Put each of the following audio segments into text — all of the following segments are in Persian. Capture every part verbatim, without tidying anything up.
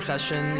خشنی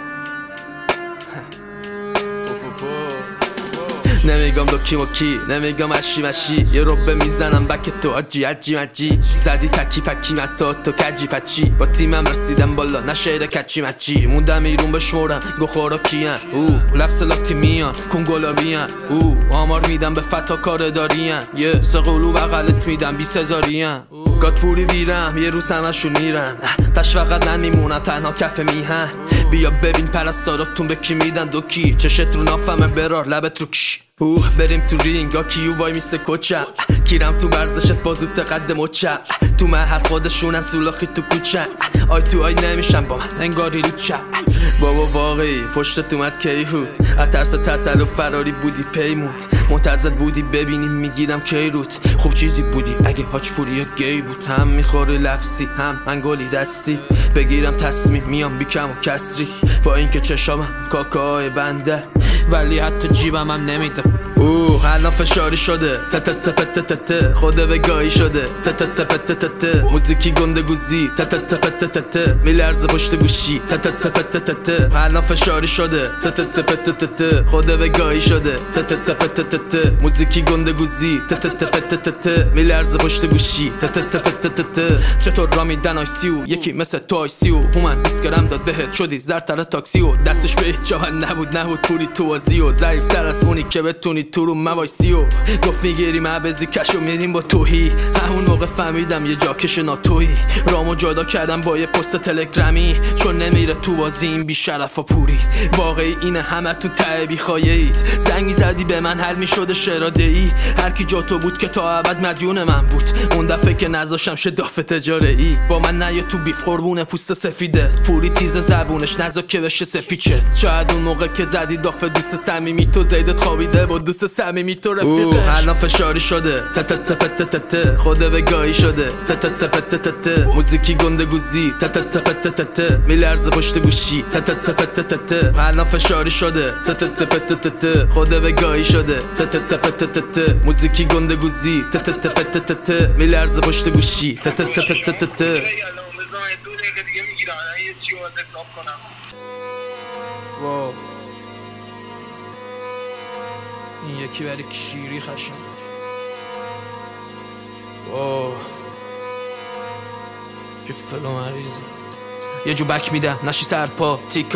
نمیگم دو کی و کی، نمیگم اشی مشی، یه روبه میزنم بک تو آجی عجی مجی. زدی تکی پکی متا تو کجی پچی، با تیمم رسیدم بالا نه شعر کچی مچی. موندم ایرون بشمورم گو خورا کیان او لفظ لاتی میان کنگولا بیان او آمار میدم به فتا کار دارین یه سقلو بغلت میدم بیس هزارین گات پوری بیرم یه روز همشون میرن تش فقط نمیمونم تنها کف میهن. بیا ببین پرستاراتون به کی میدن دو کی چشت رو نافمه برار لبت رو کش اوه بریم تو رینگ کیو وای میسه کوچم کیرم تو ورزشت بازوت قد مچم تو محل خودشونم سولاخی تو کوچم آی تو آی نمیشم با من انگاری رو چم بابا واقعی پشتت اومد کیهود از ترس تتل و فراری بودی پیمود منتظر بودی ببینی میگیرم کیروت خوب چیزی بودی اگه هاچ پوری یا گی بود هم میخوری لفظی هم انگولی دستی بگیرم تصمیم میام بیکم و کسری با اینکه چشامم کاکای بنده ولی حتی جیبم هم نمیده اوه الان فشاری شده تت تت تت تت خوده وگایی شده تت تت تت تت موزیکی گنده گوزی تت تت تت تت میلرزه پشت گوشی تت تت تت تت الان فشاری شده تت تت تت تت خوده وگایی شده تت تت تت تت موزیکی گنده گوزی تت تت تت تت میلرزه پشت گوشی تت تت تت تت چطور را میدن آی سیو یکی مثل تو آی سیو هومن اسکرم داد بهت شدی زرتر تاکسی و دستش به هیچ جا نبود نبود پوری تو بازی و ضعیف تر از اونی که بتونی تو رو موایسی و گفت میگیریم عبزی کشو میریم با توهی همون موقع فهمیدم یه جاکش ناتویی رامو جدا کردم با یه پست تلگرامی چون نمیره تو بازی این بیشرف و پوری واقعی اینه همه تو ته بیخوایید زنگ میزدی به من حل میشده شراده ای هر کی جا تو بود که تا ابد مدیون من بود اون دفعه که نذاشم شه دافه تجاره ای با من نیا تو بیف قربونه پوست سفیده پوری تیز زبونش نذا که بشه سپیچه شاید اون موقع که زدی دافه دوست صمیمی تو زیدت خوابیده با دوست صمیمی تو رفیقش الان فشاری شده تت تت تت تت خوده وگایی شده تت تت تت تت موزیکی گنده گوزی تت تت تت تت میلرزه پشت گوشی تت تت تت تت الان فشاری شده تت تت تت تت خوده وگایی شده تت تت تت تت موزیکی گنده گوزی تت تت تت تت میلرزه پشت گوشی تت تت تت تت واو این یکی برای کشیری خشم واو که فلو مریضی یه جو بک میدم نشی سرپا تیک